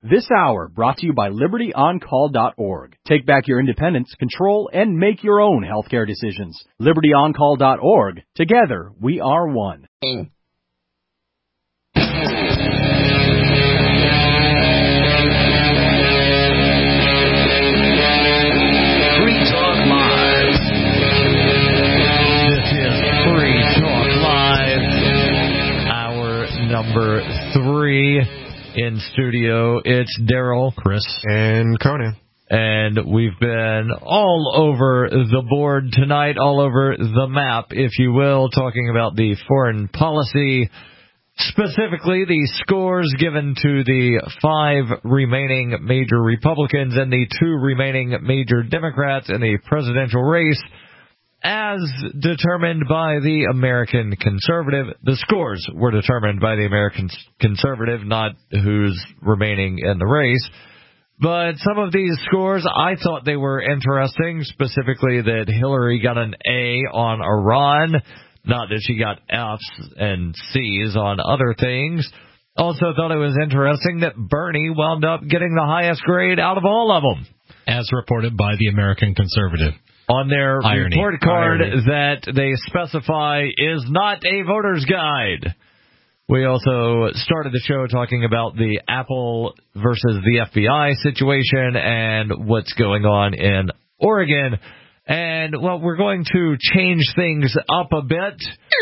This hour brought to you by LibertyOnCall.org. Take back your independence, control, and make your own healthcare decisions. LibertyOnCall.org. Together, we are one. Number 3 in studio. It's Daryl, Chris, and Conan. And we've been all over the board tonight, all over the map, if you will, talking about the foreign policy, specifically the scores given to the 5 remaining major Republicans and the 2 remaining major Democrats in the presidential race, as determined by the American Conservative. The scores were determined by the American Conservative, not who's remaining in the race. But some of these scores, I thought they were interesting, specifically that Hillary got an A on Iran, not that she got F's and C's on other things. Also thought it was interesting that Bernie wound up getting the highest grade out of all of them, as reported by the American Conservative. On their report card that they specify is not a voter's guide. We also started the show talking about the Apple versus the FBI situation and what's going on in Oregon. And, well, we're going to change things up a bit.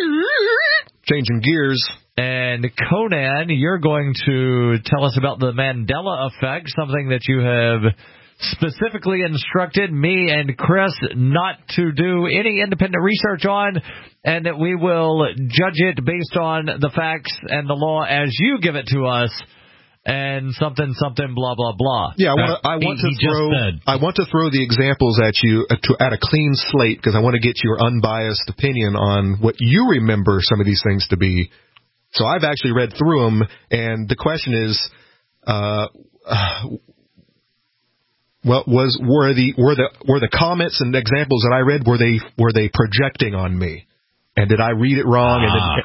Changing gears. And Conan, you're going to tell us about the Mandela effect, something that you have specifically instructed me and Chris not to do any independent research on, and that we will judge it based on the facts and the law as you give it to us, and something, blah, blah, blah. Yeah, I want to throw the examples at you at a clean slate, because I want to get your unbiased opinion on what you remember some of these things to be. So I've actually read through them, and the question is, were the comments and examples that I read, were they projecting on me? And did I read it wrong?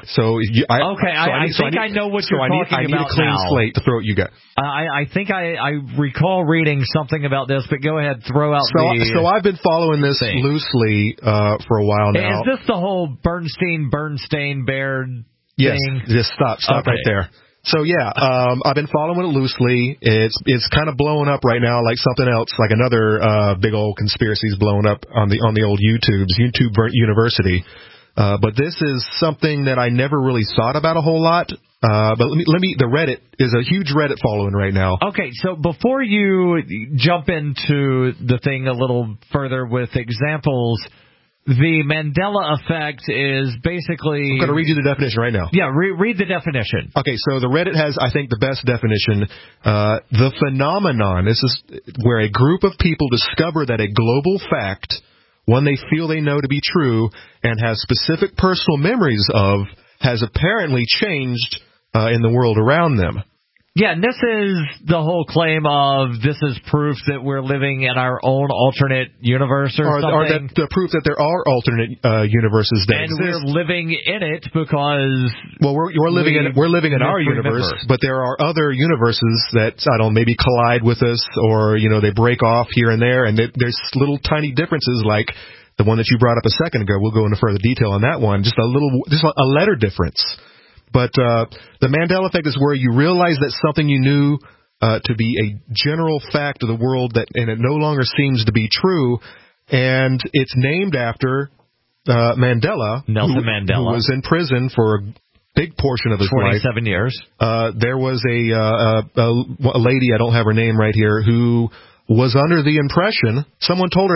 I think I know what you're talking about. I need a clean slate to throw at you guys. I think I recall reading something about this, but go ahead, throw out So I've been following this loosely for a while now. Is this the whole Bernstein, Baird yes, thing? Yes, just stop right there. So yeah, I've been following it loosely. It's kind of blowing up right now like something else, like another big old conspiracy is blowing up on the old YouTube University. But this is something that I never really thought about a whole lot. But the Reddit is a huge Reddit following right now. Okay, so before you jump into the thing a little further with examples, the Mandela effect is basically... I'm going to read you the definition right now. Yeah, read the definition. Okay, so the Reddit has, I think, the best definition. The phenomenon, this is where a group of people discover that a global fact, one they feel they know to be true, and have specific personal memories of, has apparently changed in the world around them. Yeah, and this is the whole claim of this is proof that we're living in our own alternate universe or something. Or that the proof that there are alternate universes that exist. And we're living in it because... Well, we're living in our universe, but there are other universes that, maybe collide with us, or, they break off here and there, and there's little tiny differences like the one that you brought up a second ago. We'll go into further detail on that one. Just a letter difference. But the Mandela effect is where you realize that something you knew to be a general fact of the world, and it no longer seems to be true, and it's named after Mandela, Nelson Mandela, who was in prison for a big portion of his life. 27 years. There was a lady, I don't have her name right here, who was under the impression someone told her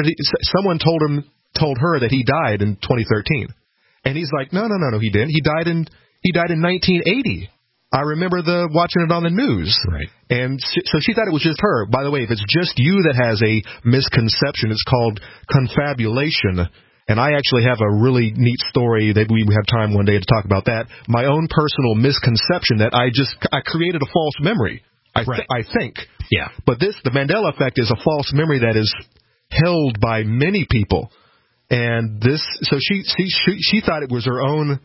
that he died in 2013, and he's like, no, he didn't. He died in 1980. I remember watching it on the news. Right. And so she thought it was just her. By the way, if it's just you that has a misconception, it's called confabulation. And I actually have a really neat story that we have time one day to talk about that. My own personal misconception that I created a false memory. I think. Yeah. But the Mandela effect is a false memory that is held by many people. And so she thought it was her own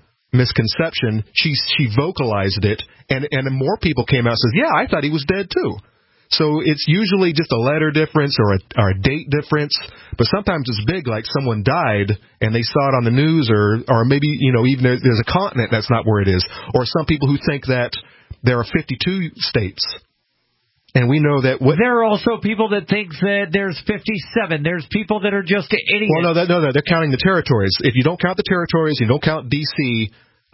misconception. She vocalized it, and more people came out and says, yeah, I thought he was dead too. So it's usually just a letter difference or a date difference, but sometimes it's big, like someone died and they saw it on the news, or maybe, even there's a continent that's not where it is, or some people who think that there are 52 states. And we know that there are also people that think that there's 57. There's people that are just idiots. Well, no, they're counting the territories. If you don't count the territories, you don't count D.C.,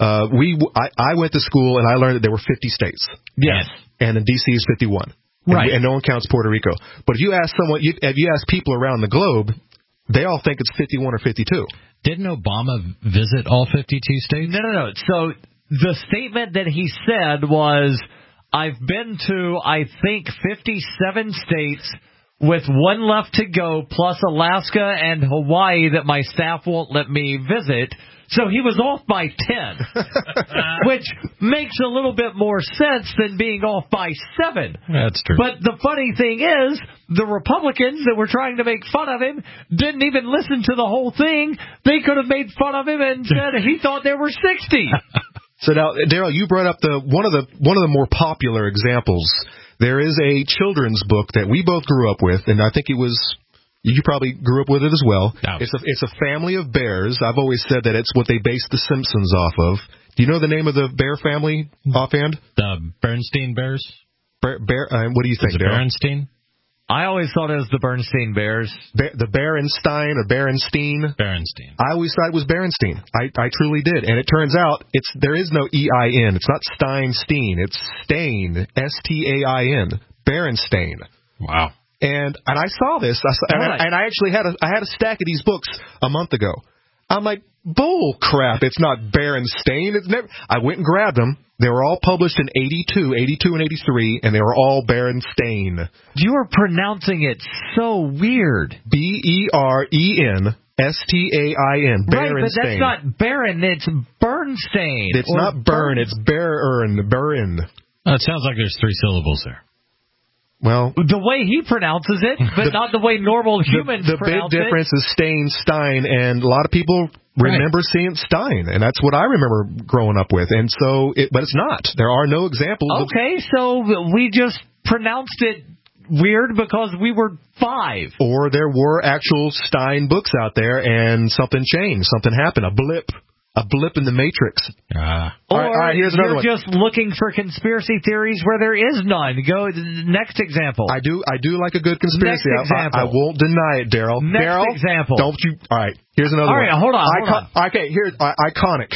I went to school and I learned that there were 50 states. Yes. And in D.C. is 51. Right. And no one counts Puerto Rico. But if you ask people around the globe, they all think it's 51 or 52. Didn't Obama visit all 52 states? No. So the statement that he said was, I've been to, I think, 57 states with one left to go, plus Alaska and Hawaii that my staff won't let me visit. So he was off by 10, which makes a little bit more sense than being off by 7. That's true. But the funny thing is, the Republicans that were trying to make fun of him didn't even listen to the whole thing. They could have made fun of him and said he thought there were 60. So now, Daryl, you brought up one of the more popular examples. There is a children's book that we both grew up with, and I think you probably grew up with it as well. No. It's a family of bears. I've always said that it's what they based The Simpsons off of. Do you know the name of the bear family offhand? The Bernstein Bears? What do you think, Is it Daryl? Bernstein? I always thought it was the Bernstein Bears. The Berenstein or Berenstein? Berenstein. I always thought it was Berenstein. I truly did. And it turns out there is no E-I-N. It's not Stein. It's Stain. S-T-A-I-N. Berenstain. Wow. And I saw this, and I actually had a stack of these books a month ago. I'm like, bull crap! It's not Berenstain. It's never. I went and grabbed them. They were all published in 82 and 83, and they were all Berenstain. You are pronouncing it so weird. Berenstein. Right, but that's not Baron. It's Bernstein. It's not Bern. It's Bern. It sounds like there's 3 syllables there. Well, the way he pronounces it, but not the way normal humans pronounce it. The big difference is Stein, and a lot of people remember seeing Stein, and that's what I remember growing up with. And so, but it's not. There are no examples. Okay, so we just pronounced it weird because we were 5. Or there were actual Stein books out there, and something changed. Something happened. A blip in the matrix. Or all right, here's another you're just looking for conspiracy theories where there is none. Go next example. I do like a good conspiracy. Next example. I won't deny it, Daryl. Next example. Don't you? All right, here's another one. All right, hold on. Okay, here's iconic.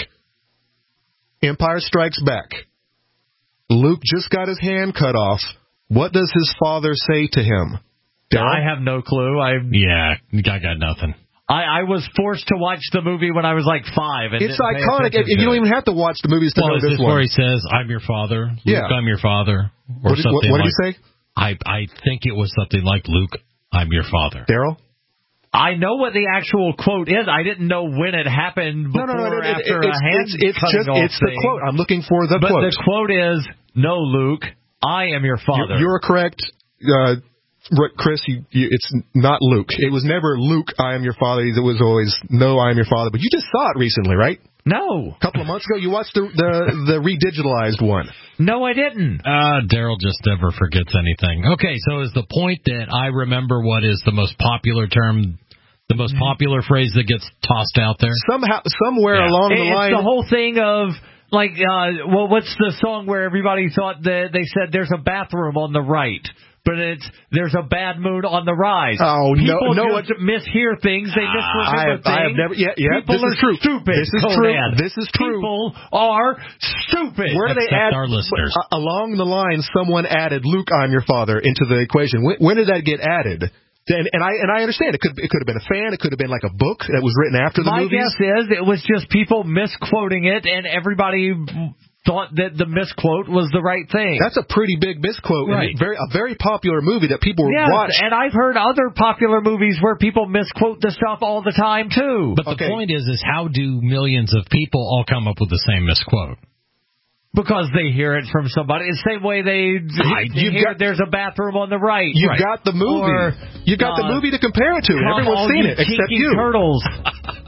Empire Strikes Back. Luke just got his hand cut off. What does his father say to him? Daryl? I have no clue. I got nothing. I was forced to watch the movie when I was like 5. And it's iconic. You don't even have to watch the movies to know this one. Where he says, "I'm your father." Luke, I'm your father. Or what did he say? I think it was something like, "Luke, I'm your father." Daryl? I know what the actual quote is. I didn't know when it happened before or after a hand cutting off It's the quote. I'm looking for the quote. But the quote is, "No, Luke, I am your father." You're correct. Chris, it's not Luke. It was never Luke, I am your father. It was always, no, I am your father. But you just saw it recently, right? No. A couple of months ago, you watched the redigitalized one. No, I didn't. Daryl just never forgets anything. Okay, so is the point that I remember what is the most popular term, the most popular phrase that gets tossed out there? Somewhere along the line. It's the whole thing of, like, what's the song where everybody thought that they said there's a bathroom on the right? But there's a bad mood on the rise. Oh, people just mishear things. They misremember things. I have never. People this is true. Stupid. This is true. This is true. People are stupid. Where do they add our listeners? Along the line, someone added Luke, I'm your father into the equation. When did that get added? And I understand it could have been a fan. It could have been like a book that was written after the movies. My guess is it was just people misquoting it, and everybody thought that the misquote was the right thing. That's a pretty big misquote. Right. A very popular movie that people watch. And I've heard other popular movies where people misquote the stuff all the time, too. But the point is how do millions of people all come up with the same misquote? Because they hear it from somebody. It's the same way they hear there's a bathroom on the right. You've got the movie. You've got the movie to compare it to. Everyone's seen it, except you. Turtles.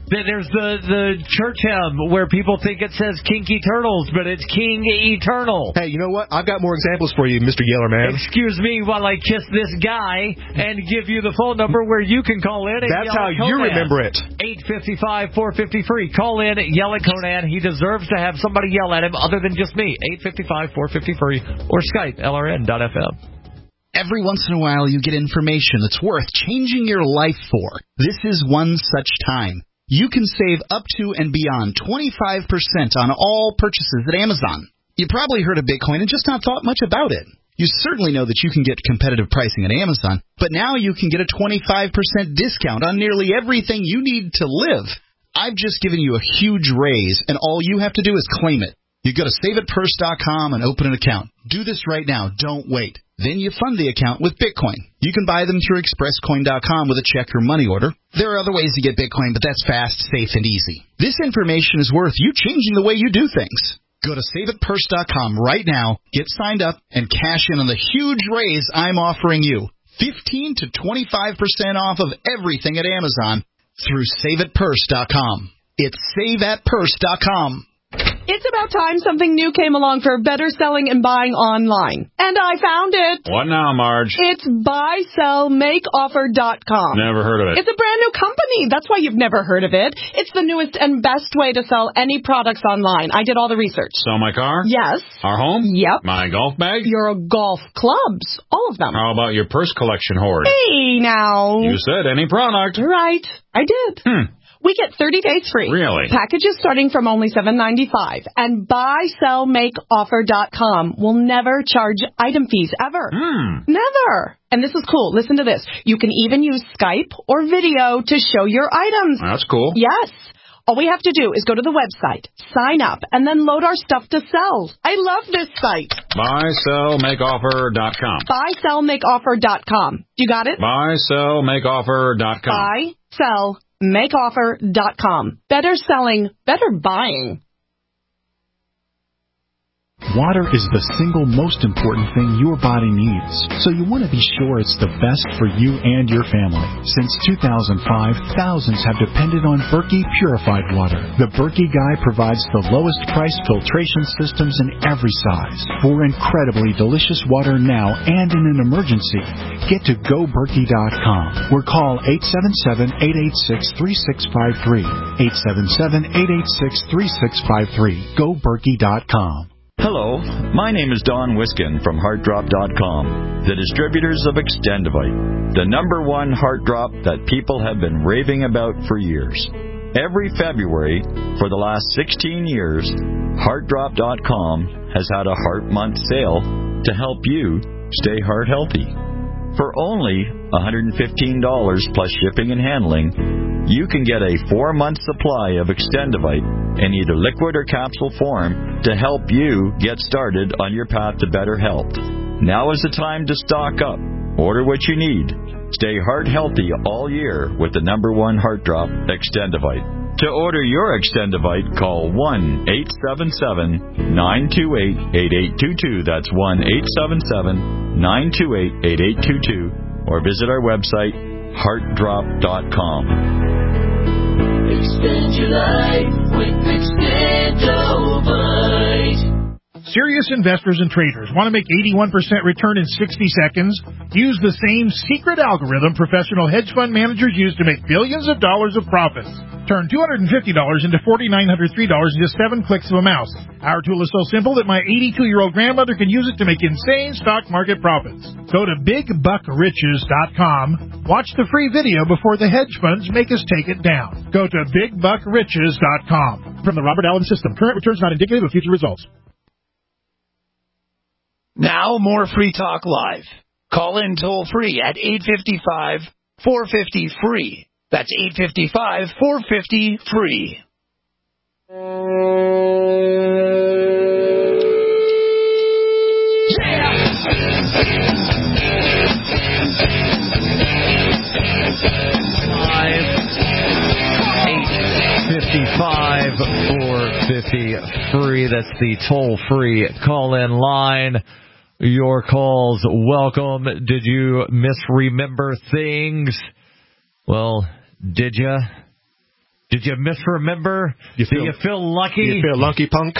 There's the church hymn where people think it says Kinky Turtles, but it's King Eternal. Hey, you know what? I've got more examples for you, Mr. Yeller Man. Excuse me while I kiss this guy and give you the phone number where you can call in and That's yell how at Conan. you remember it. 855-450-FREE. Call in, yell at Conan. He deserves to have somebody yell at him other than just me. 855-450-FREE or Skype, LRN.FM. Every once in a while you get information that's worth changing your life for. This is one such time. You can save up to and beyond 25% on all purchases at Amazon. You probably heard of Bitcoin and just not thought much about it. You certainly know that you can get competitive pricing at Amazon, but now you can get a 25% discount on nearly everything you need to live. I've just given you a huge raise, and all you have to do is claim it. You go to SaveItPurse.com and open an account. Do this right now. Don't wait. Then you fund the account with Bitcoin. You can buy them through ExpressCoin.com with a check or money order. There are other ways to get Bitcoin, but that's fast, safe, and easy. This information is worth you changing the way you do things. Go to SaveItPurse.com right now, get signed up, and cash in on the huge raise I'm offering you. 15 to 25% off of everything at Amazon through SaveItPurse.com. It's SaveAtPurse.com. It's about time something new came along for better selling and buying online. And I found it. What now, Marge? It's buysellmakeoffer.com. Never heard of it. It's a brand new company. That's why you've never heard of it. It's the newest and best way to sell any products online. I did all the research. Sell my car? Yes. Our home? Yep. My golf bag? Your golf clubs. All of them. How about your purse collection hoard? Hey, now. You said any product. You're right. I did. We get 30 days free. Really? Packages starting from only $7.95. And buysellmakeoffer.com will never charge item fees ever. Never. And this is cool. Listen to this. You can even use Skype or video to show your items. That's cool. Yes. All we have to do is go to the website, sign up, and then load our stuff to sell. I love this site. Buysellmakeoffer.com. Buysellmakeoffer.com. You got it? Buysellmakeoffer.com. Buysellmakeoffer.com. Better selling, better buying. Water is the single most important thing your body needs, so you want to be sure it's the best for you and your family. Since 2005, thousands have depended on Berkey Purified Water. The Berkey Guy provides the lowest price filtration systems in every size. For incredibly delicious water now and in an emergency, get to GoBerkey.com or call 877-886-3653. 877-886-3653. GoBerkey.com. Hello, my name is Don Wiskin from HeartDrop.com, the distributors of Extendivite, the #1 heart drop that people have been raving about for years. Every February for the last 16 years, HeartDrop.com has had a Heart Month sale to help you stay heart healthy. For only $115 plus shipping and handling, you can get a 4-month supply of Extendivite in either liquid or capsule form to help you get started on your path to better health. Now is the time to stock up. Order what you need. Stay heart healthy all year with the #1 heart drop, Extendivite. To order your Extendivite, call 1-877-928-8822. That's 1-877-928-8822. Or visit our website, heartdrop.com. Extend your life with Extendivite. Serious investors and traders want to make 81% return in 60 seconds? Use the same secret algorithm professional hedge fund managers use to make billions of dollars of profits. Turn $250 into $4,903 in just 7 clicks of a mouse. Our tool is so simple that my 82-year-old grandmother can use it to make insane stock market profits. Go to BigBuckRiches.com. Watch the free video before the hedge funds make us take it down. Go to BigBuckRiches.com. From the Robert Allen System, current returns not indicative of future results. Now, more Free Talk Live. Call in toll-free at 855-450-FREE. That's 855-450-FREE. $855-450-FREE. That's the toll-free call-in line. Your calls welcome. Did you misremember things? Well, did you? Did you misremember? Do you feel lucky? You feel lucky, punk?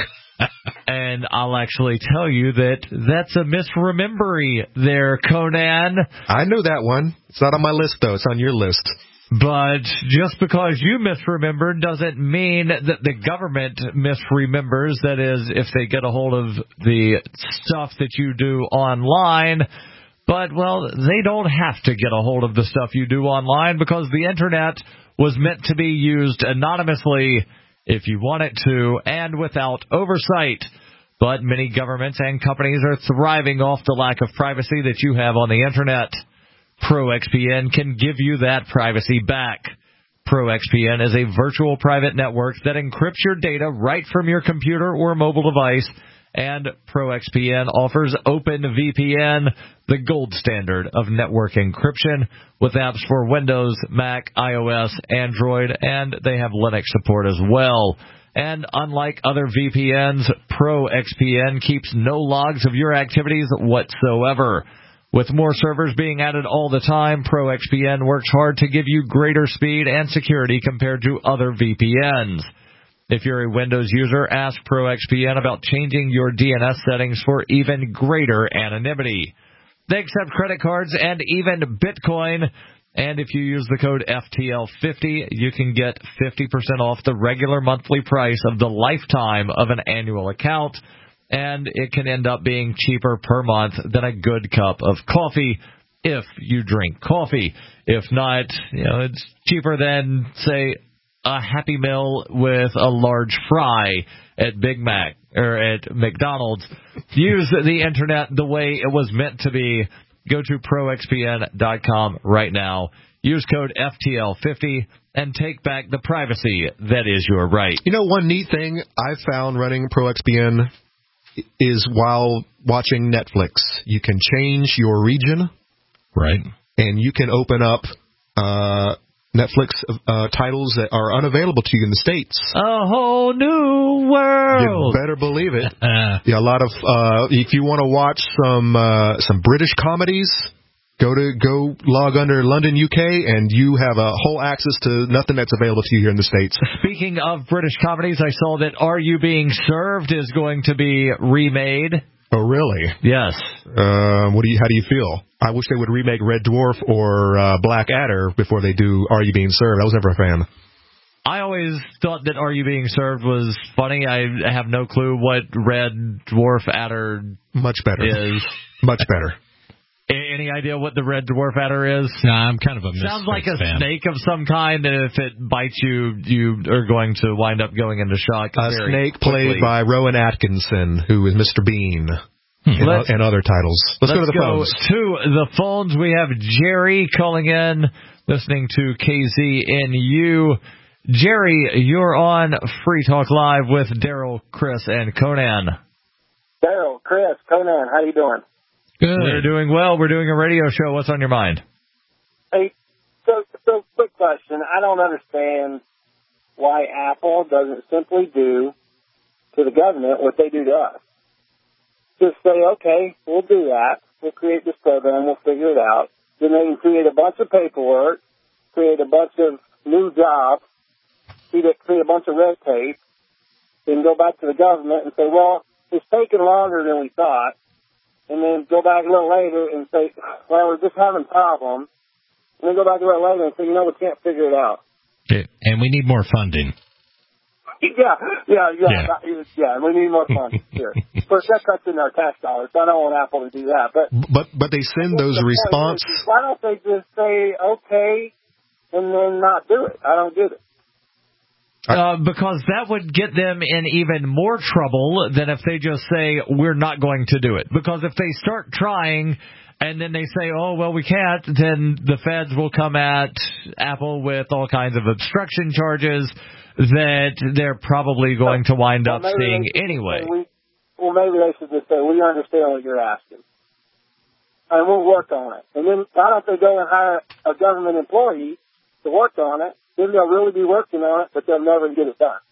And I'll actually tell you that's a misremembery there, Conan. I know that one. It's not on my list, though. It's on your list. But just because you misremembered doesn't mean that the government misremembers. That is, if they get a hold of the stuff that you do online. But, well, they don't have to get a hold of the stuff you do online because the Internet was meant to be used anonymously if you want it to and without oversight. But many governments and companies are thriving off the lack of privacy that you have on the Internet. ProXPN can give you that privacy back. ProXPN is a virtual private network that encrypts your data right from your computer or mobile device. And ProXPN offers OpenVPN, the gold standard of network encryption, with apps for Windows, Mac, iOS, Android, and they have Linux support as well. And unlike other VPNs, ProXPN keeps no logs of your activities whatsoever. With more servers being added all the time, ProXPN works hard to give you greater speed and security compared to other VPNs. If you're a Windows user, ask ProXPN about changing your DNS settings for even greater anonymity. They accept credit cards and even Bitcoin. And if you use the code FTL50, you can get 50% off the regular monthly price of the lifetime of an annual account. And it can end up being cheaper per month than a good cup of coffee if you drink coffee. If not, it's cheaper than, say, a Happy Meal with a large fry at Big Mac or at McDonald's. Use the Internet the way it was meant to be. Go to ProXPN.com right now. Use code FTL50 and take back the privacy that is your right. One neat thing I found running ProXPN is while watching Netflix, you can change your region. Right. And you can open up Netflix titles that are unavailable to you in the States. A whole new world. You better believe it. Yeah, a lot of if you want to watch some British comedies, go log under London, UK, and you have a whole access to nothing that's available to you here in the States. Speaking of British comedies, I saw that Are You Being Served is going to be remade. Oh, really? Yes. How do you feel? I wish they would remake Red Dwarf or Black Adder before they do Are You Being Served. I was never a fan. I always thought that Are You Being Served was funny. I have no clue what Red Dwarf Adder Much better. is. Much better. Any idea what the Red Dwarf Adder is? No, I'm kind of a Misfits Sounds like a fan. snake of some kind, and if it bites you, you are going to wind up going into shock. A snake played by Rowan Atkinson, who is Mr. Bean, and other titles. Let's go to the phones. To the phones. We have Jerry calling in, listening to KZNU. Jerry, you're on Free Talk Live with Daryl, Chris, and Conan. Daryl, Chris, Conan, how you doing? Good. We're doing well. We're doing a radio show. What's on your mind? Hey, so quick question. I don't understand why Apple doesn't simply do to the government what they do to us. Just say, okay, we'll do that. We'll create this program. We'll figure it out. Then they can create a bunch of paperwork, create a bunch of new jobs, create a bunch of red tape, then go back to the government and say, well, it's taking longer than we thought. And then go back a little later and say, well, we're just having problems. And then go back a little later and say, we can't figure it out. Okay. And we need more funding. Yeah, we need more funding. Sure. Of course, that cuts in our tax dollars, so I don't want Apple to do that. But they send those response. Why don't they just say, okay, and then not do it? I don't get it. Because that would get them in even more trouble than if they just say, we're not going to do it. Because if they start trying and then they say, oh, well, we can't, then the feds will come at Apple with all kinds of obstruction charges that they're probably going to wind up seeing anyway. Maybe they should just say, we understand what you're asking. And we'll work on it. And then why don't they go and hire a government employee to work on it? Then they'll really be working on it, but they'll never get it done.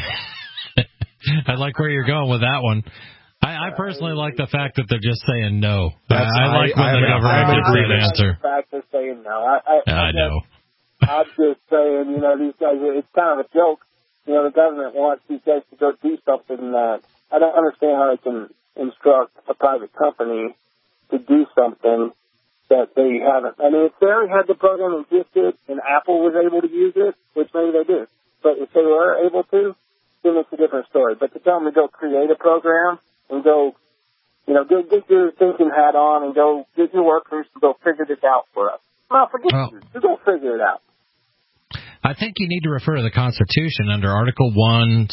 I like where you're going with that one. I personally like the fact that they're just saying no. I like when the government gets that answer. The fact they're saying no. I know. I'm just saying, these guys, it's kind of a joke. The government wants these guys to go do something that I don't understand how they can instruct a private company to do something that they haven't. I mean, if they already had the program existed and Apple was able to use it, which maybe they do, but if they were able to, then it's a different story. But to tell them to go create a program and go get your thinking hat on and go get your workers to go figure this out for us. No, forget you. Just go figure it out. I think you need to refer to the Constitution under Article 1.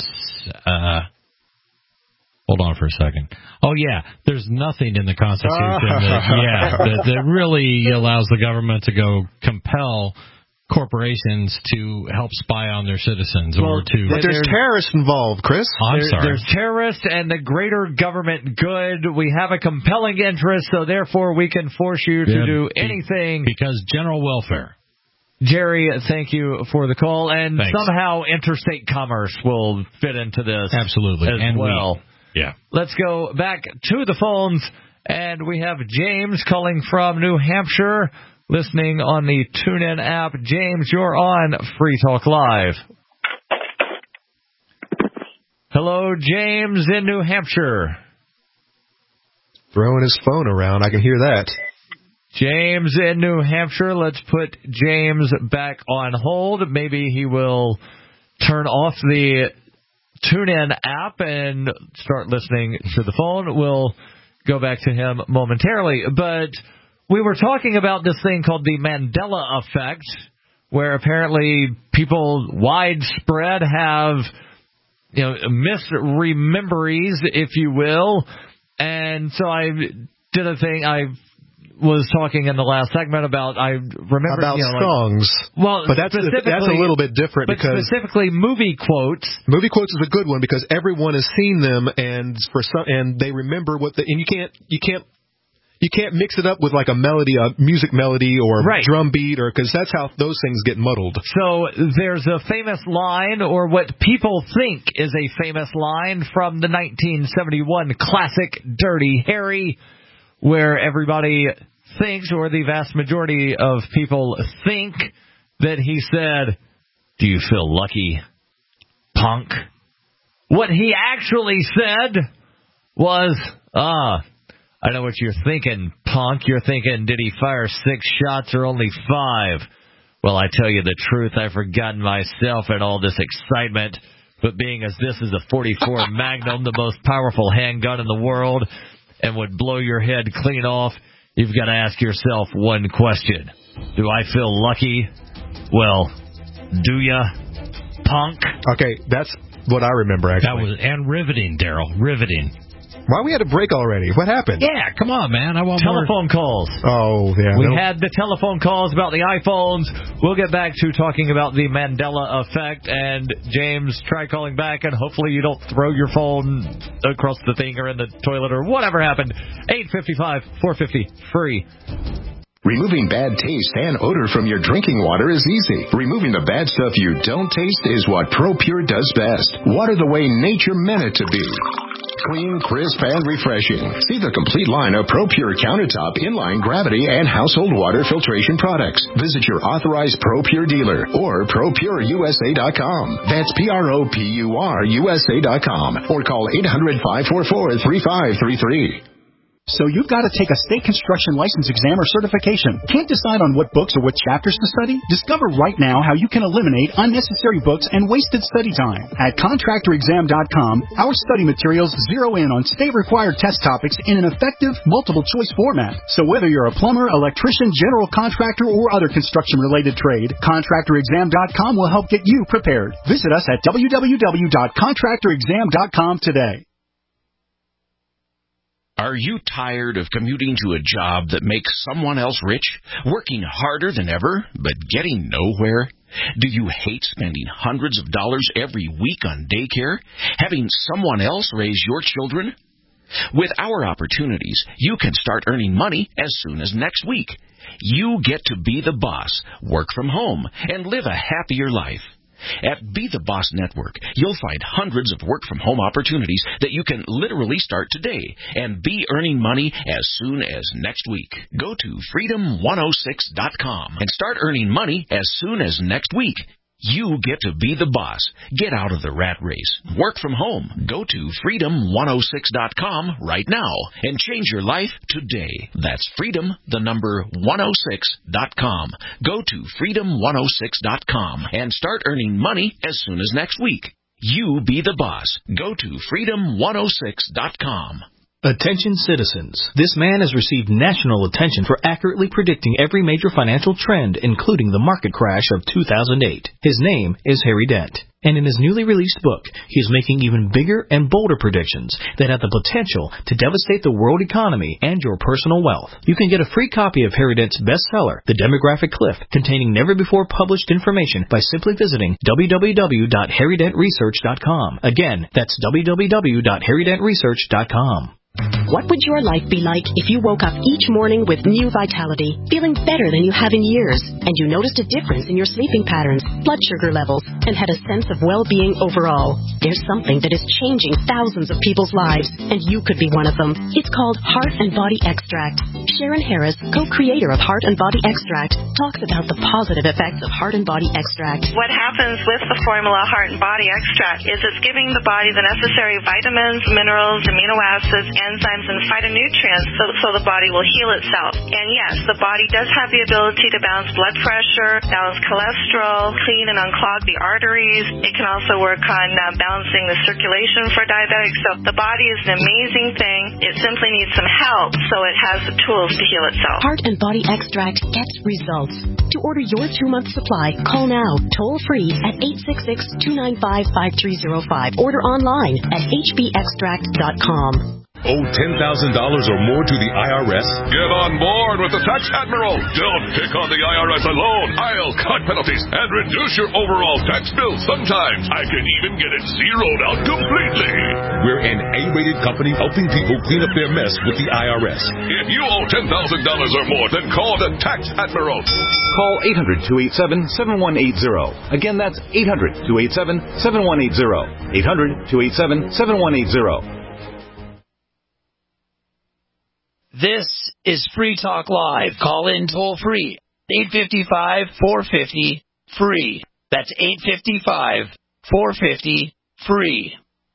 Hold on for a second. Oh, yeah, there's nothing in the Constitution that really allows the government to go compel corporations to help spy on their citizens or to... But there's terrorists involved, Chris. I'm sorry. There's terrorists and the greater government good. We have a compelling interest, so therefore we can force you to do anything. Because general welfare. Jerry, thank you for the call. And Thanks. somehow interstate commerce will fit into this. Absolutely. As well. Yeah. Let's go back to the phones, and we have James calling from New Hampshire, listening on the TuneIn app. James, you're on Free Talk Live. Hello, James in New Hampshire. Throwing his phone around, I can hear that. James in New Hampshire. Let's put James back on hold. Maybe he will turn off the TuneIn app and start listening to the phone. We'll go back to him momentarily. But we were talking about this thing called the Mandela effect, where apparently people widespread have, misrememberies, if you will. And so I did a thing. I was talking in the last segment about, I remember about songs. But that's a little bit different because specifically movie quotes. Movie quotes is a good one because everyone has seen them and they remember and you can't mix it up with like a music melody or drum beat because that's how those things get muddled. So there's a famous line, or what people think is a famous line from the 1971 classic Dirty Harry, where everybody thinks, or the vast majority of people think, that he said, "Do you feel lucky, punk?" What he actually said was, I know what you're thinking, punk. You're thinking, did he fire 6 shots or only 5? Well, I tell you the truth, I've forgotten myself and all this excitement. But being as this is a .44 Magnum, the most powerful handgun in the world, and would blow your head clean off, you've got to ask yourself one question. Do I feel lucky? Well, do ya, punk? Okay, that's what I remember, actually. And riveting, Daryl, riveting. Why we had a break already? What happened? Yeah, come on, man. I want telephone calls. Oh, yeah. We had the telephone calls about the iPhones. We'll get back to talking about the Mandela effect. And James, try calling back, and hopefully you don't throw your phone across the thing or in the toilet or whatever happened. 855-450-FREE. Removing bad taste and odor from your drinking water is easy. Removing the bad stuff you don't taste is what ProPure does best. Water the way nature meant it to be. Clean, crisp, and refreshing. See the complete line of ProPure countertop, inline gravity, and household water filtration products. Visit your authorized ProPure dealer or ProPureUSA.com. That's ProPureUSA.com. Or call 800-544-3533. So you've got to take a state construction license exam or certification. Can't decide on what books or what chapters to study? Discover right now how you can eliminate unnecessary books and wasted study time. At ContractorExam.com, our study materials zero in on state-required test topics in an effective, multiple-choice format. So whether you're a plumber, electrician, general contractor, or other construction-related trade, ContractorExam.com will help get you prepared. Visit us at www.ContractorExam.com today. Are you tired of commuting to a job that makes someone else rich, working harder than ever, but getting nowhere? Do you hate spending hundreds of dollars every week on daycare, having someone else raise your children? With our opportunities, you can start earning money as soon as next week. You get to be the boss, work from home, and live a happier life. At Be the Boss Network, you'll find hundreds of work-from-home opportunities that you can literally start today and be earning money as soon as next week. Go to freedom106.com and start earning money as soon as next week. You get to be the boss. Get out of the rat race. Work from home. Go to freedom106.com right now and change your life today. That's freedom106.com. Go to freedom106.com and start earning money as soon as next week. You be the boss. Go to freedom106.com. Attention citizens. This man has received national attention for accurately predicting every major financial trend, including the market crash of 2008. His name is Harry Dent. And in his newly released book, he is making even bigger and bolder predictions that have the potential to devastate the world economy and your personal wealth. You can get a free copy of Harry Dent's bestseller, The Demographic Cliff, containing never-before-published information by simply visiting www.harrydentresearch.com. Again, that's www.harrydentresearch.com. What would your life be like if you woke up each morning with new vitality, feeling better than you have in years, and you noticed a difference in your sleeping patterns, blood sugar levels, and had a sense of well-being overall? There's something that is changing thousands of people's lives, and you could be one of them. It's called Heart and Body Extract. Sharon Harris, co-creator of Heart and Body Extract, talks about the positive effects of Heart and Body Extract. What happens with the formula Heart and Body Extract is it's giving the body the necessary vitamins, minerals, amino acids, enzymes, and phytonutrients so the body will heal itself. And yes, the body does have the ability to balance blood pressure, balance cholesterol, clean and unclog the arteries. It can also work on balancing the circulation for diabetics. So the body is an amazing thing. It simply needs some help so it has the tools to heal itself. Heart and Body Extract gets results. To order your 2-month supply, call now, toll free at 866-295-5305. Order online at hbextract.com. Owe $10,000 or more to the IRS? Get on board with the Tax Admiral. Don't pick on the IRS alone. I'll cut penalties and reduce your overall tax bill. Sometimes I can even get it zeroed out completely. We're an A-rated company helping people clean up their mess with the IRS. If you owe $10,000 or more, then call the Tax Admiral. Call 800-287-7180. Again, that's 800-287-7180. 800-287-7180. This is Free Talk Live. Call in toll free. 855-450-FREE. That's 855-450-FREE.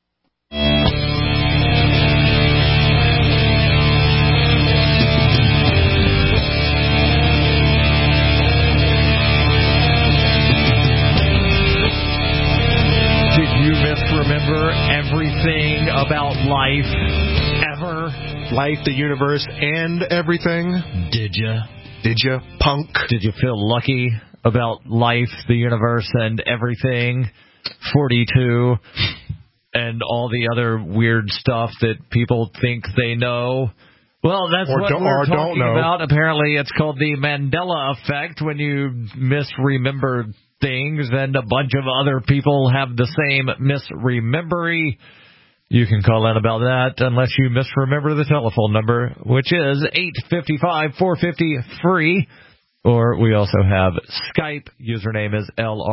Did you misremember everything about life ever? Life, the universe, and everything. Did ya? Did ya, punk? Did you feel lucky about life, the universe, and everything? 42, and all the other weird stuff that people think they know. Well, that's what we're talking about. Apparently, it's called the Mandela effect when you misremember things, and a bunch of other people have the same misremembery. You can call in about that unless you misremember the telephone number, which is 855-450-FREE. Or we also have Skype. Username is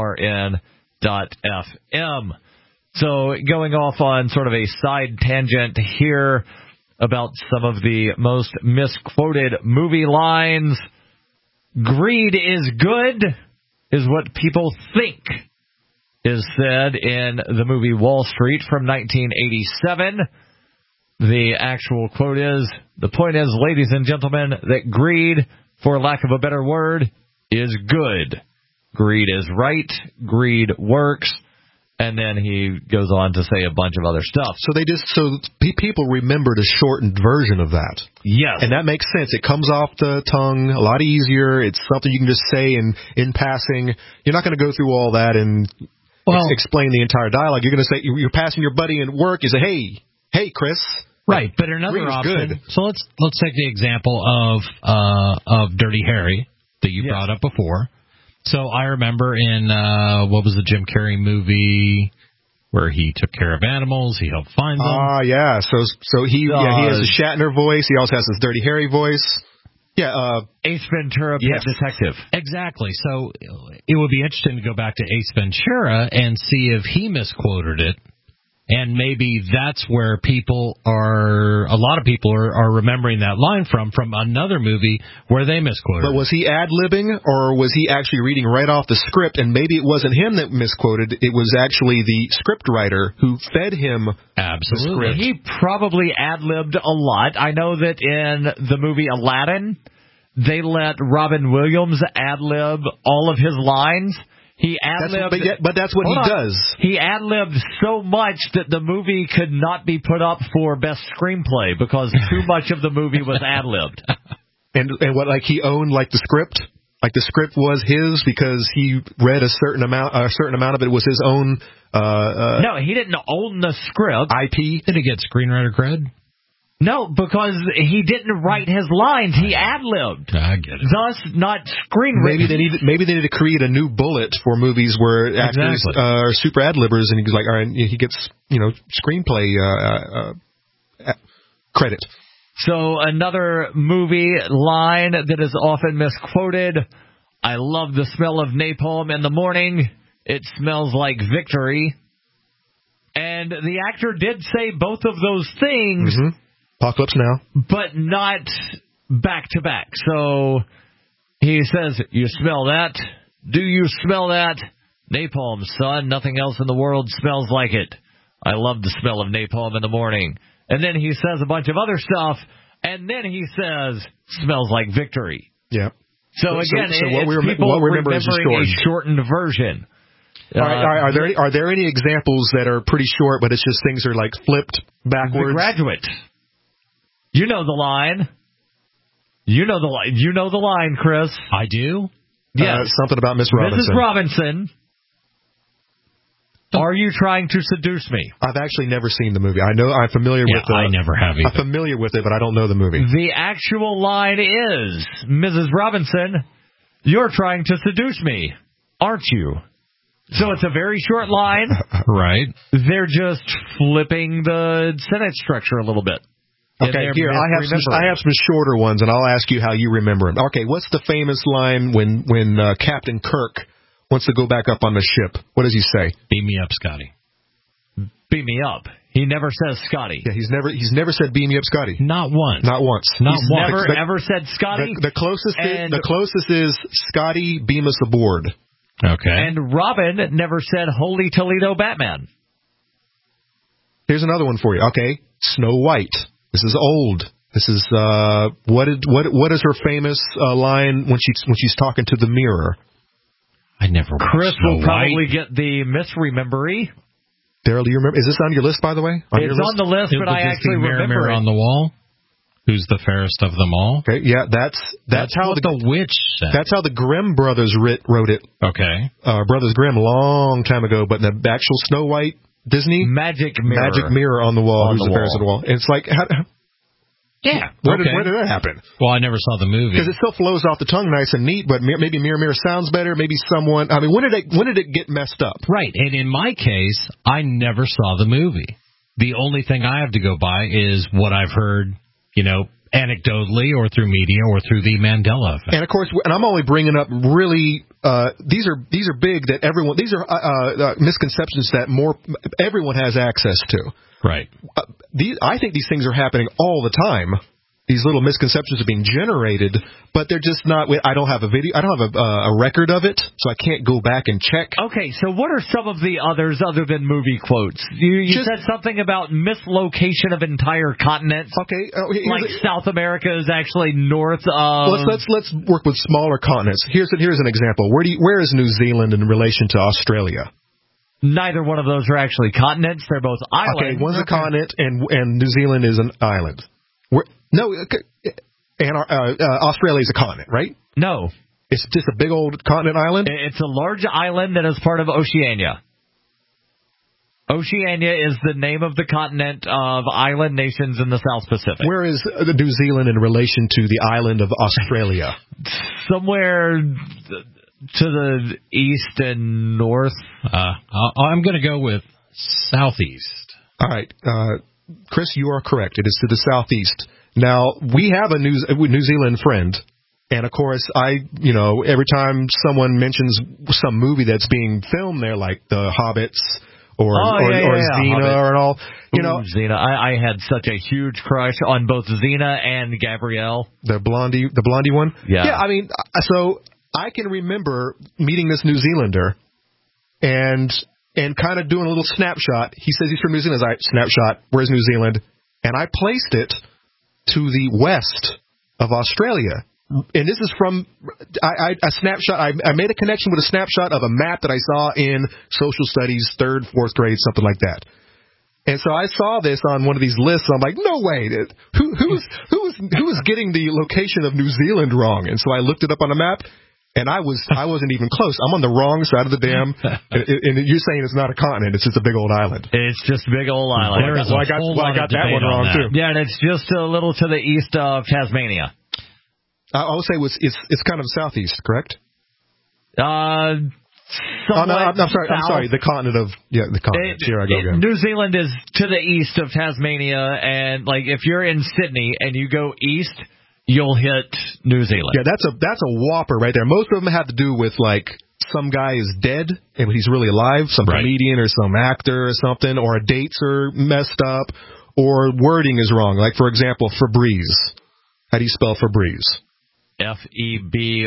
LRN.FM. So going off on sort of a side tangent here about some of the most misquoted movie lines. Greed is good is what people think is said in the movie Wall Street from 1987. The actual quote is, the point is, ladies and gentlemen, that greed, for lack of a better word, is good. Greed is right. Greed works. And then he goes on to say a bunch of other stuff. So people remembered a shortened version of that. Yes. And that makes sense. It comes off the tongue a lot easier. It's something you can just say in passing. You're not going to go through all that and explain the entire dialogue. You're going to say, you're passing your buddy at work. You say, hey, Chris. Right, but another option. Good. So let's take the example of Dirty Harry that you brought up before. So I remember in what was the Jim Carrey movie where he took care of animals, he helped find them. Yeah. So he has a Shatner voice. He also has this Dirty Harry voice. Yeah, Ace Ventura, Pet Detective. Exactly. So it would be interesting to go back to Ace Ventura and see if he misquoted it. And maybe that's where a lot of people are remembering that line from another movie where they misquoted. But was he ad-libbing, or was he actually reading right off the script? And maybe it wasn't him that misquoted. It was actually the script writer who fed him the script. He probably ad-libbed a lot. I know that in the movie Aladdin, they let Robin Williams ad-lib all of his lines. He ad-libbed, but that's what he does. He ad-libbed so much that the movie could not be put up for best screenplay because too much of the movie was ad-libbed. And what, like, he owned like the script? Like the script was his because he read a certain amount of it was his own. No, he didn't own the script. IP. Did he get screenwriter cred? No, because he didn't write his lines. He ad-libbed. I get it. Thus, not screenwritten. Maybe they need to create a new bullet for movies where actors are super ad-libbers, and he's like, all right, he gets screenplay credit. So another movie line that is often misquoted: "I love the smell of napalm in the morning. It smells like victory." And the actor did say both of those things. Mm-hmm. Apocalypse Now. But not back to back. So he says, "You smell that? Do you smell that? Napalm, son. Nothing else in the world smells like it. I love the smell of napalm in the morning." And then he says a bunch of other stuff, and then he says, "Smells like victory." Yeah. So again, what we people remember is remembering a shortened version. All right, are there any examples that are pretty short, but it's just things are like flipped backwards? The Graduate. You know the line. You know the line, Chris. I do? Yes. Something about Miss Robinson. Mrs. Robinson. Are you trying to seduce me? I've actually never seen the movie. I know I'm familiar with it. I never have either. I'm familiar with it, but I don't know the movie. The actual line is, "Mrs. Robinson, you're trying to seduce me, aren't you?" So it's a very short line. Right. They're just flipping the sentence structure a little bit. Okay, here, I have some shorter ones, and I'll ask you how you remember them. Okay, what's the famous line when Captain Kirk wants to go back up on the ship? What does he say? Beam me up, Scotty. Beam me up. He never says Scotty. Yeah, he's never said beam me up, Scotty. Not once. Not once. He's never ever said Scotty. The closest is Scotty, beam us aboard. Okay. And Robin never said Holy Toledo Batman. Here's another one for you. Okay, Snow White. This is old. This is what is her famous line when she's talking to the mirror? I never watched Chris Snow will probably White. get the misremembery. Daryl, do you remember? Is this on your list, by the way? It's on the list, but I actually remember Mirror on the wall. Who's the fairest of them all? Okay, yeah, that's how what the witch said. That's how the Grimm brothers wrote it. Okay, Brothers Grimm, long time ago. But the actual Snow White Disney magic mirror on the wall. Who's the fairest of the wall? And it's like, where did that happen? Well, I never saw the movie because it still flows off the tongue nice and neat. But maybe Mirror Mirror sounds better. Maybe someone. I mean, when did it get messed up? Right, and in my case, I never saw the movie. The only thing I have to go by is what I've heard. Anecdotally or through media or through the Mandela effect. And of course, and I'm only bringing up really these are big that everyone these are misconceptions that everyone has access to. Right. I think these things are happening all the time. These little misconceptions are being generated, but they're just not. I don't have a video. I don't have a record of it, so I can't go back and check. Okay, so what are some of the others other than movie quotes? You said something about mislocation of entire continents. Okay, like South America is actually north of. Let's work with smaller continents. Here's an example. Where is New Zealand in relation to Australia? Neither one of those are actually continents. They're both islands. Okay, one's a continent and New Zealand is an island. Australia is a continent, right? No. It's just a big old continent island? It's a large island that is part of Oceania. Oceania is the name of the continent of island nations in the South Pacific. Where is New Zealand in relation to the island of Australia? Somewhere to the east and north. I'm going to go with southeast. All right. Chris, you are correct. It is to the southeast. Now, we have a New Zealand friend. And, of course, every time someone mentions some movie that's being filmed there, like The Hobbits or Xena and all, Xena. I had such a huge crush on both Xena and Gabrielle. The blondie one? Yeah. Yeah, I mean, so I can remember meeting this New Zealander and kind of doing a little snapshot. He says he's from New Zealand. I snapshot, where's New Zealand? And I placed it to the west of Australia. And this is from a snapshot. I made a connection with a snapshot of a map that I saw in social studies, 3rd, 4th grade, something like that. And so I saw this on one of these lists. I'm like, no way. Who's getting the location of New Zealand wrong? And so I looked it up on a map, and I wasn't even close. I'm on the wrong side of the dam. And you're saying it's not a continent. It's just a big old island. It's just a big old island. I got that one wrong, too. Yeah, and it's just a little to the east of Tasmania. I would say it's kind of southeast, correct? I'm sorry. The continent. Here I go again. New Zealand is to the east of Tasmania, and like if you're in Sydney and you go east, you'll hit New Zealand. Yeah, that's a whopper right there. Most of them have to do with like some guy is dead and he's really alive, some comedian or some actor or something, or dates are messed up, or wording is wrong. Like for example, Febreze. How do you spell Febreze? Febreze.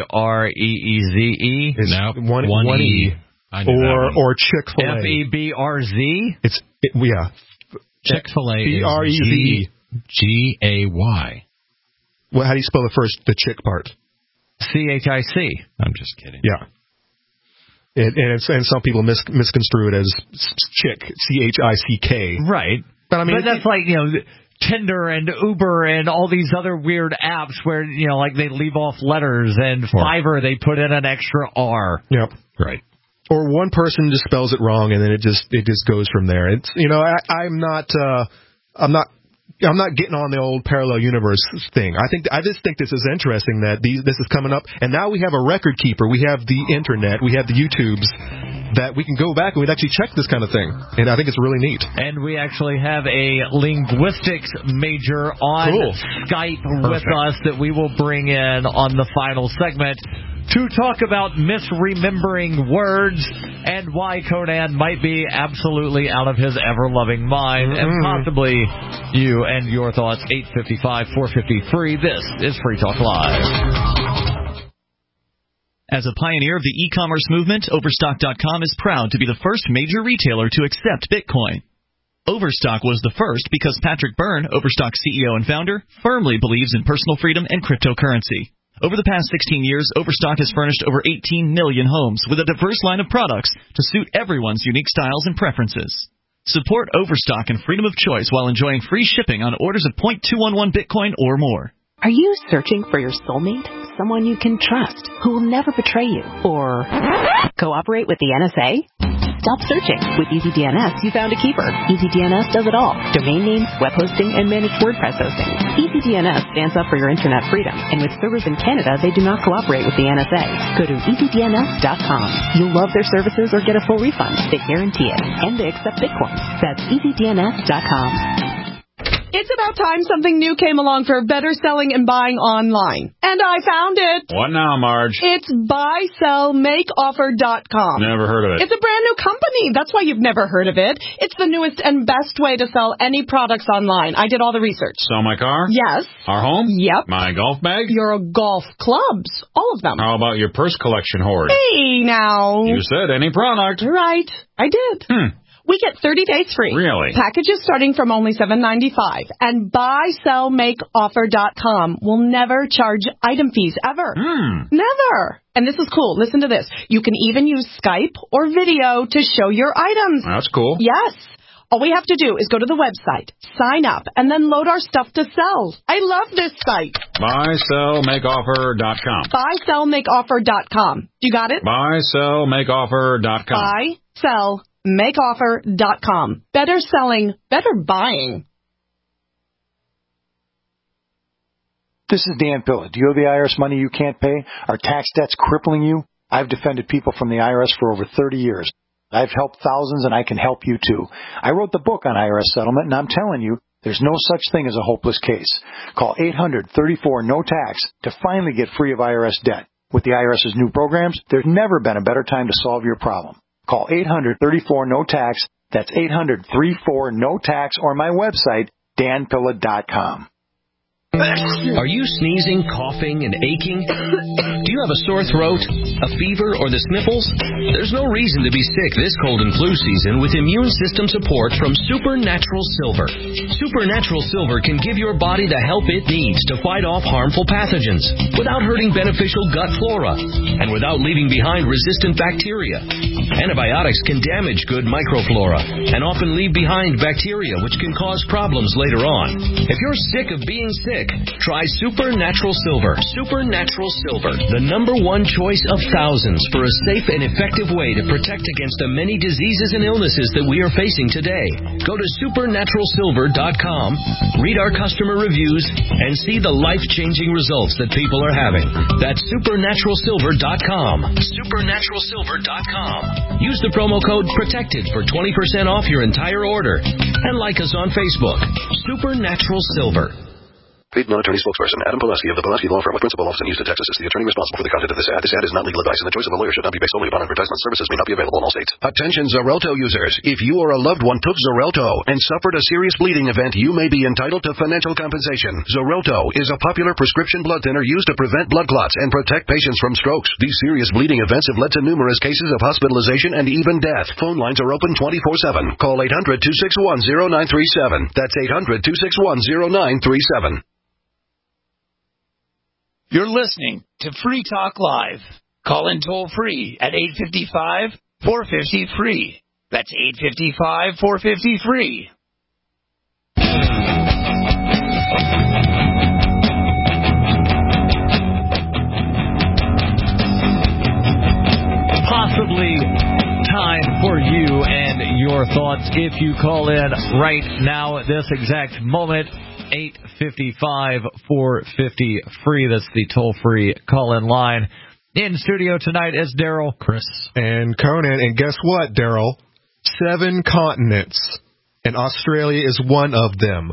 No, one E. Or Chick-fil-A. Febrz. Chick-fil-A. Breze. Gay. Well, how do you spell the chick part? Chic. I'm just kidding. Yeah. And some people misconstrue it as chick, Chick. Right. But that's like, Tinder and Uber and all these other weird apps where, like they leave off letters, and Fiverr, they put in an extra R. Yep. Right. Or one person just spells it wrong, and then it just goes from there. It's, I'm not getting on the old parallel universe thing. I just think this is interesting that this is coming up, and now we have a record keeper. We have the internet. We have the YouTubes that we can go back and we'd actually check this kind of thing, and I think it's really neat. And we actually have a linguistics major on Skype with us that we will bring in on the final segment to talk about misremembering words and why Conan might be absolutely out of his ever-loving mind, and possibly you and your thoughts. 855-453. This is Free Talk Live. As a pioneer of the e-commerce movement, Overstock.com is proud to be the first major retailer to accept Bitcoin. Overstock was the first because Patrick Byrne, Overstock's CEO and founder, firmly believes in personal freedom and cryptocurrency. Over the past 16 years, Overstock has furnished over 18 million homes with a diverse line of products to suit everyone's unique styles and preferences. Support Overstock and freedom of choice while enjoying free shipping on orders of 0.211 Bitcoin or more. Are you searching for your soulmate? Someone you can trust, who will never betray you, or cooperate with the NSA? Stop searching. With EasyDNS, you found a keeper. EasyDNS does it all. Domain names, web hosting, and managed WordPress hosting. EasyDNS stands up for your internet freedom, and with servers in Canada, they do not cooperate with the NSA. Go to EasyDNS.com. You'll love their services or get a full refund. They guarantee it, and they accept Bitcoin. That's EasyDNS.com. It's about time something new came along for better selling and buying online. And I found it. What now, Marge? It's buysellmakeoffer.com. Never heard of it. It's a brand new company. That's why you've never heard of it. It's the newest and best way to sell any products online. I did all the research. Sell my car? Yes. Our home? Yep. My golf bag? Your golf clubs. All of them. How about your purse collection hoard? Hey, now. You said any product. Right. I did. We get 30 days free. Really? Packages starting from only $7.95. And buysellmakeoffer.com will never charge item fees ever. Never. And this is cool. Listen to this. You can even use Skype or video to show your items. That's cool. Yes. All we have to do is go to the website, sign up, and then load our stuff to sell. I love this site. Buysellmakeoffer.com. Buysellmakeoffer.com. You got it? Buysellmakeoffer.com. Buysellmakeoffer.com. Better selling, better buying. This is Dan Pilla. Do you owe the IRS money you can't pay? Are tax debts crippling you? I've defended people from the IRS for over 30 years. I've helped thousands, and I can help you too. I wrote the book on IRS settlement, and I'm telling you, There's no such thing as a hopeless case. Call 800-34-NO-TAX to finally get free of IRS debt. With the IRS's new programs, there's never been a better time to solve your problem. Call 800-34-NO-TAX. That's 800-34-NO-TAX, or my website, danpilla.com. Are you sneezing, coughing, and aching? Do you have a sore throat, a fever, or the sniffles? There's no reason to be sick this cold and flu season with immune system support from Supernatural Silver. Supernatural Silver can give your body the help it needs to fight off harmful pathogens without hurting beneficial gut flora and without leaving behind resistant bacteria. Antibiotics can damage good microflora and often leave behind bacteria which can cause problems later on. If you're sick of being sick, try Supernatural Silver. Supernatural Silver, the #1 choice of thousands for a safe and effective way to protect against the many diseases and illnesses that we are facing today. Go to supernaturalsilver.com, read our customer reviews, and see the life-changing results that people are having. That's supernaturalsilver.com. Supernaturalsilver.com. Use the promo code PROTECTED for 20% off your entire order. And like us on Facebook. Supernatural Silver. Paid non-attorney spokesperson Adam Pileski of the Pileski Law Firm with principal office in Houston, Texas is the attorney responsible for the content of this ad. This ad is not legal advice, and the choice of a lawyer should not be based solely upon advertisement. Services may not be available in all states. Attention Xarelto users. If you or a loved one took Xarelto and suffered a serious bleeding event, you may be entitled to financial compensation. Xarelto is a popular prescription blood thinner used to prevent blood clots and protect patients from strokes. These serious bleeding events have led to numerous cases of hospitalization and even death. Phone lines are open 24/7. Call 800-261-0937. That's 800-261-0937. You're listening to Free Talk Live. Call in toll free at 855-450-FREE. That's 855-450-FREE. Possibly time for you and your thoughts if you call in right now at this exact moment. 855-450-FREE. That's the toll-free call-in line. In studio tonight is Daryl, Chris, and Conan. And guess what, Daryl? 7 continents, and Australia is one of them.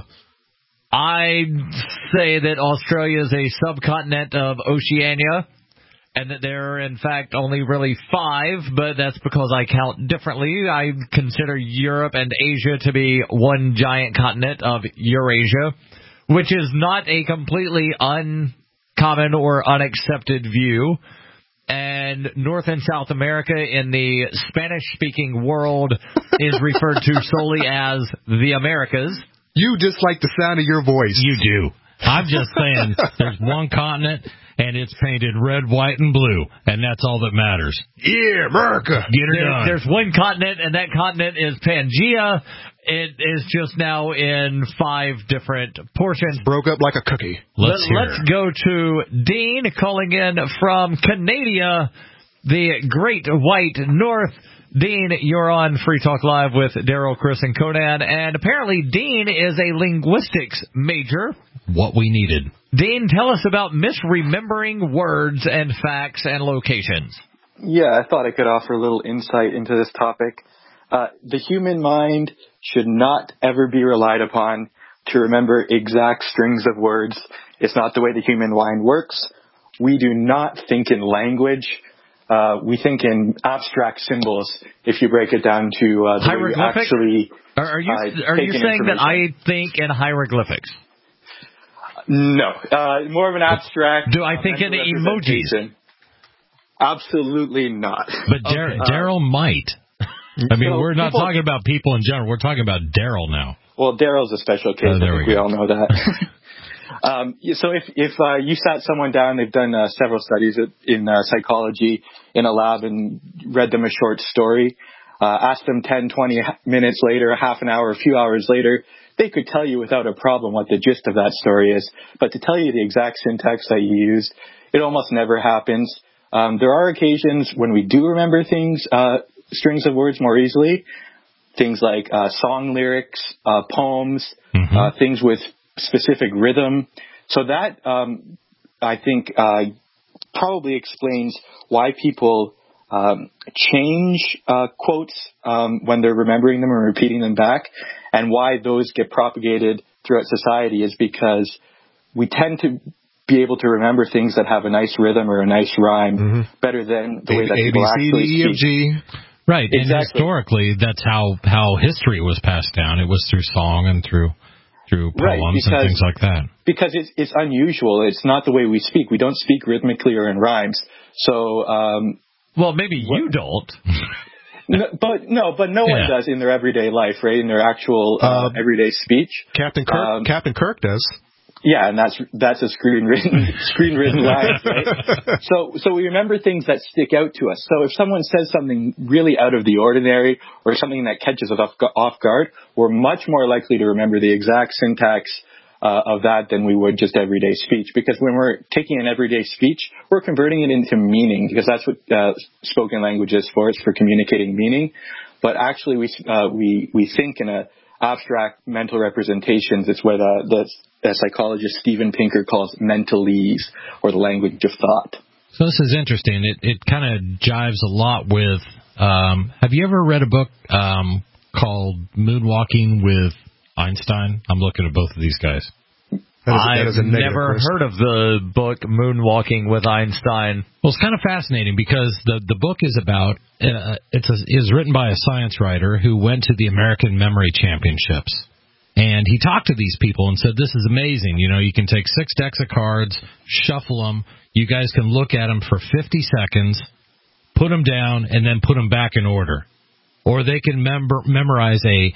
I say that Australia is a subcontinent of Oceania, and that there are, in fact, only really 5, but that's because I count differently. I consider Europe and Asia to be one giant continent of Eurasia, which is not a completely uncommon or unaccepted view. And North and South America in the Spanish-speaking world is referred to solely as the Americas. You just like the sound of your voice. You do. I'm just saying there's one continent, and it's painted red, white, and blue, and that's all that matters. Yeah, America. Get her done. There's one continent, and that continent is Pangea. It is just now in 5 different portions. Broke up like a cookie. Let's go to Dean calling in from Canada, the Great White North. Dean, you're on Free Talk Live with Daryl, Chris, and Conan, and apparently Dean is a linguistics major. What we needed. Dean, tell us about misremembering words and facts and locations. Yeah, I thought I could offer a little insight into this topic. The human mind should not ever be relied upon to remember exact strings of words. It's not the way the human mind works. We do not think in language. We think in abstract symbols. If you break it down to the way you actually are you saying that I think in hieroglyphics? No, more of an abstract. Do I think in emojis? Absolutely not. But Daryl might. I mean, we're not talking about people in general. We're talking about Daryl now. Well, Daryl's a special case. I think we all know that. So if you sat someone down, they've done several studies in psychology in a lab and read them a short story, asked them 10, 20 minutes later, a half an hour, a few hours later, they could tell you without a problem what the gist of that story is. But to tell you the exact syntax that you used, it almost never happens. There are occasions when we do remember things, strings of words more easily, things like song lyrics, poems, things with specific rhythm. So that, I think, probably explains why people change quotes when they're remembering them or repeating them back, and why those get propagated throughout society is because we tend to be able to remember things that have a nice rhythm or a nice rhyme better than the way that people actually speak. Right, exactly. And historically, that's how history was passed down. It was through song and through poems and things like that. Because it's unusual. It's not the way we speak. We don't speak rhythmically or in rhymes. So, well, maybe you don't. But no one does in their everyday life, right? In their actual everyday speech. Captain Kirk does. Yeah, and that's a screen written line, right? So we remember things that stick out to us. So if someone says something really out of the ordinary or something that catches us off guard, we're much more likely to remember the exact syntax of that than we would just everyday speech. Because when we're taking an everyday speech, we're converting it into meaning, because that's what spoken language is for. It's for communicating meaning. But actually, we think in a abstract mental representations. It's what the psychologist Steven Pinker calls mentalese, or the language of thought. So this is interesting. It kind of jives a lot with. Have you ever read a book called Moonwalking with Einstein? I'm looking at both of these guys. I've never heard of the book Moonwalking with Einstein. Well, it's kind of fascinating because the book is about is written by a science writer who went to the American Memory Championships, and he talked to these people and said, "This is amazing. You know, you can take 6 decks of cards, shuffle them. You guys can look at them for 50 seconds, put them down, and then put them back in order, or they can memorize a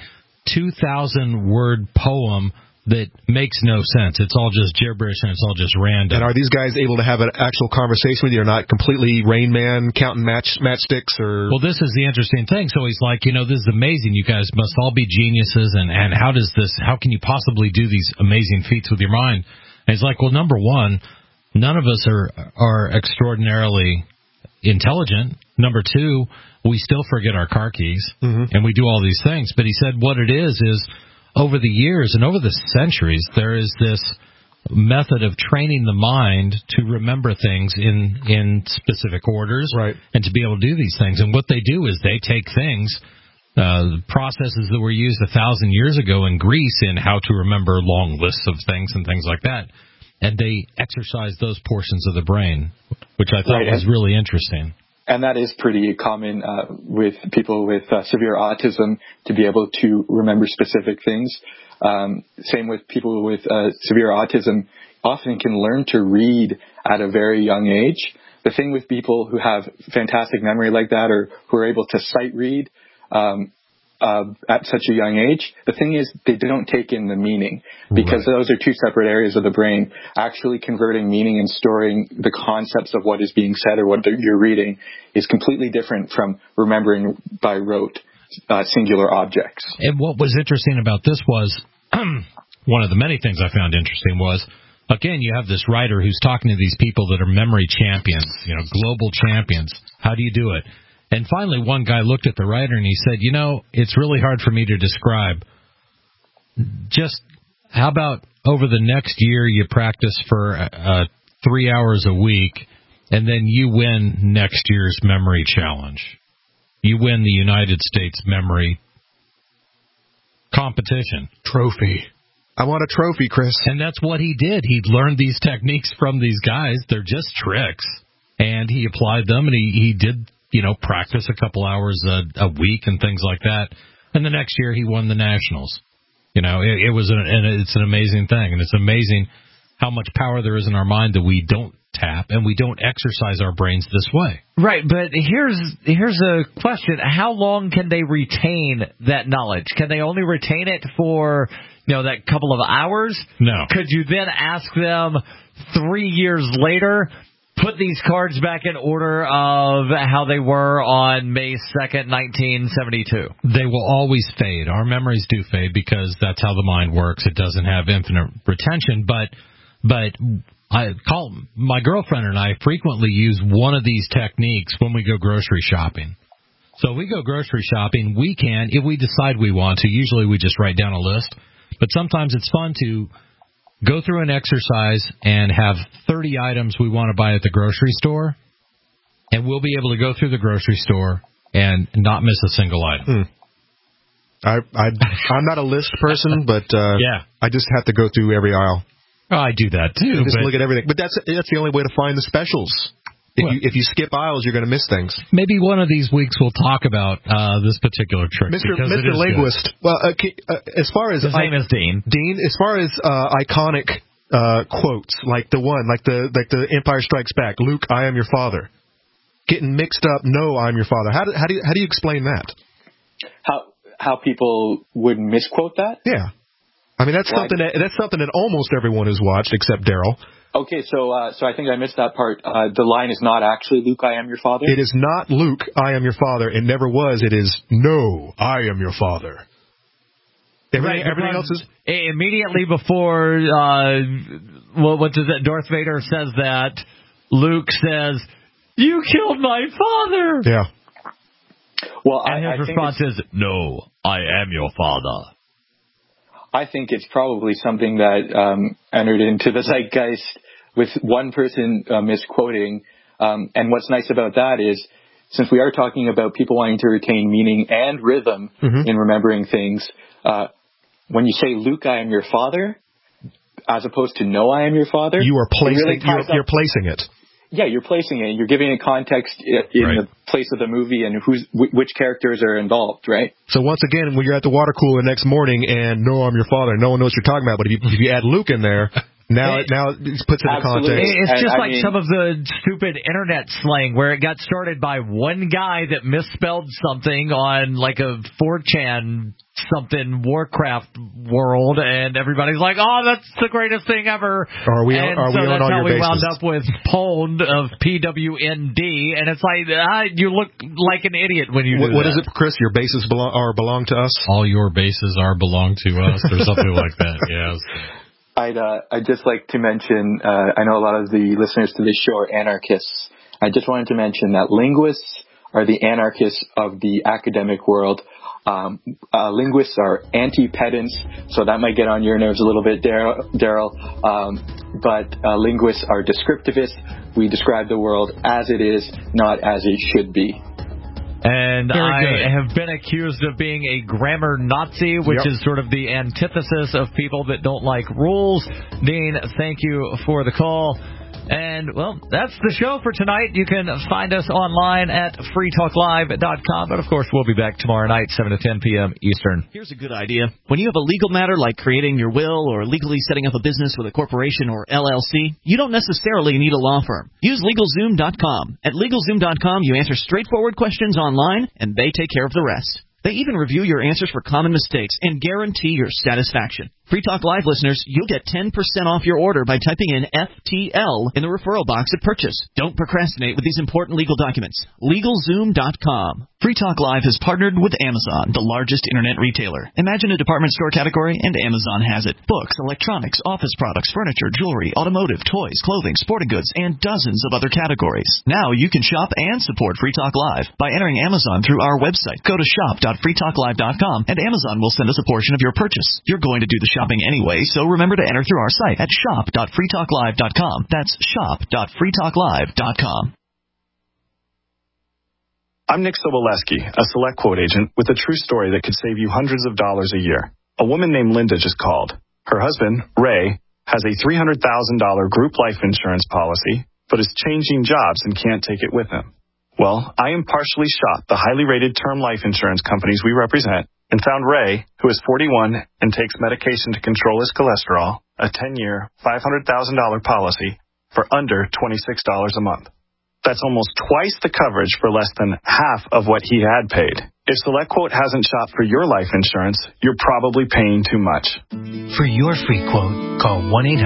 2,000-word poem." That makes no sense. It's all just gibberish and it's all just random. And are these guys able to have an actual conversation with you? Or not completely Rain Man counting matchsticks? Or well, this is the interesting thing. So he's like, this is amazing. You guys must all be geniuses. And how can you possibly do these amazing feats with your mind? And he's like, well, number one, none of us are extraordinarily intelligent. Number two, we still forget our car keys and we do all these things. But he said what it is over the years and over the centuries, there is this method of training the mind to remember things in specific orders, right, and to be able to do these things. And what they do is they take things, processes that were used 1,000 years ago in Greece in how to remember long lists of things and things like that, and they exercise those portions of the brain, which I thought was really interesting. And that is pretty common with people with severe autism, to be able to remember specific things. Same with people with severe autism, often can learn to read at a very young age. The thing with people who have fantastic memory like that, or who are able to sight read at such a young age, the thing is they don't take in the meaning, because those are two separate areas of the brain. Actually converting meaning and storing the concepts of what is being said or what you're reading is completely different from remembering by rote singular objects. And what was interesting about this was, one of the many things I found interesting was, again, you have this writer who's talking to these people that are memory champions, global champions. How do you do it? And finally, one guy looked at the writer and he said, it's really hard for me to describe. Just how about over the next year you practice for 3 hours a week, and then you win next year's memory challenge. You win the United States memory competition. Trophy. I want a trophy, Chris. And that's what he did. He learned these techniques from these guys. They're just tricks. And he applied them, and he did practice a couple hours a week and things like that. And the next year he won the Nationals. It's an amazing thing. And it's amazing how much power there is in our mind that we don't tap, and we don't exercise our brains this way. Right, but here's a question. How long can they retain that knowledge? Can they only retain it for, that couple of hours? No. Could you then ask them 3 years later, put these cards back in order of how they were on May 2nd, 1972. They will always fade. Our memories do fade because that's how the mind works. It doesn't have infinite retention. But my girlfriend and I frequently use one of these techniques when we go grocery shopping. So we go grocery shopping, we can, if we decide we want to, usually we just write down a list. But sometimes it's fun to go through an exercise and have 30 items we want to buy at the grocery store, and we'll be able to go through the grocery store and not miss a single item. I'm not a list person, but I just have to go through every aisle. Oh, I do that too. Just look at everything. But that's the only way to find the specials. If you skip aisles, you're going to miss things. Maybe one of these weeks we'll talk about this particular trick. Mr. Linguist. Good. Well, as far as his name is Dean. Dean, as far as iconic quotes like the Empire Strikes Back, Luke, I am your father, getting mixed up. No, I'm your father. How do you explain that? How people would misquote that? Yeah, I mean that's something that almost everyone has watched except Daryl. Okay, so I think I missed that part. The line is not actually Luke, I am your father? It is not Luke, I am your father. It never was. It is, no, I am your father. Everything else is... Immediately before, what does it? Darth Vader says that, Luke says, you killed my father! Yeah. Well, and his response is, no, I am your father. I think it's probably something that entered into the zeitgeist with one person misquoting. And what's nice about that is, since we are talking about people wanting to retain meaning and rhythm in remembering things, when you say, Luke, I am your father, as opposed to no, I am your father, you are placing, you're placing it. Yeah, you're placing it. You're giving it context in the place of the movie and which characters are involved, right? So once again, when you're at the water cooler next morning and no, I'm your father, no one knows what you're talking about. But if you add Luke in there, now it puts it in context. It's just like some of the stupid internet slang where it got started by one guy that misspelled something on like a 4chan something Warcraft world, and everybody's like, "Oh, that's the greatest thing ever." Are we on that's how we bases? wound up with Pwned of PWND, and it's like you look like an idiot when you do What that. is it, Chris? Your bases belong to us. All your bases belong to us, or something like that. Yes. I'd just like to mention, I know a lot of the listeners to this show are anarchists. I just wanted to mention that linguists are the anarchists of the academic world. Linguists are anti-pedants, so that might get on your nerves a little bit, Daryl. But linguists are descriptivists. We describe the world as it is, not as it should be. And I have been accused of being a grammar Nazi, which is sort of the antithesis of people that don't like rules. Dean, thank you for the call. And, well, that's the show for tonight. You can find us online at freetalklive.com. But, of course, we'll be back tomorrow night, 7 to 10 p.m. Eastern. Here's a good idea. When you have a legal matter like creating your will or legally setting up a business with a corporation or LLC, you don't necessarily need a law firm. Use LegalZoom.com. At LegalZoom.com, you answer straightforward questions online, and they take care of the rest. They even review your answers for common mistakes and guarantee your satisfaction. Free Talk Live listeners, you'll get 10% off your order by typing in FTL in the referral box at purchase. Don't procrastinate with these important legal documents. LegalZoom.com. Free Talk Live has partnered with Amazon, the largest internet retailer. Imagine a department store category, and Amazon has it. Books, electronics, office products, furniture, jewelry, automotive, toys, clothing, sporting goods, and dozens of other categories. Now you can shop and support Free Talk Live by entering Amazon through our website. Go to shop.freetalklive.com, and Amazon will send us a portion of your purchase. You're going to do the shopping anyway, so remember to enter through our site at shop.freetalklive.com. That's shop.freetalklive.com. I'm Nick Soboleski, a Select Quote agent with a true story that could save you hundreds of dollars a year. A woman named Linda just called. Her husband, Ray, has a $300,000 group life insurance policy, but is changing jobs and can't take it with him. Well, I impartially shopped the highly rated term life insurance companies we represent and found Ray, who is 41 and takes medication to control his cholesterol, a 10-year, $500,000 policy for under $26 a month. That's almost twice the coverage for less than half of what he had paid. If SelectQuote hasn't shopped for your life insurance, you're probably paying too much. For your free quote, call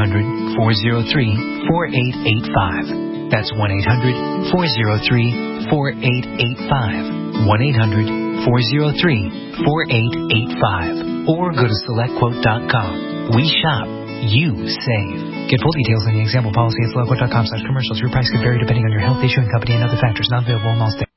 1-800-403-4885. That's 1-800-403-4885. 1-800-403-4885. Or go to SelectQuote.com. We shop. You save. Get full details on the example policy at SelectQuote.com/commercials. Your price could vary depending on your health issue and company and other factors. Not available in all states.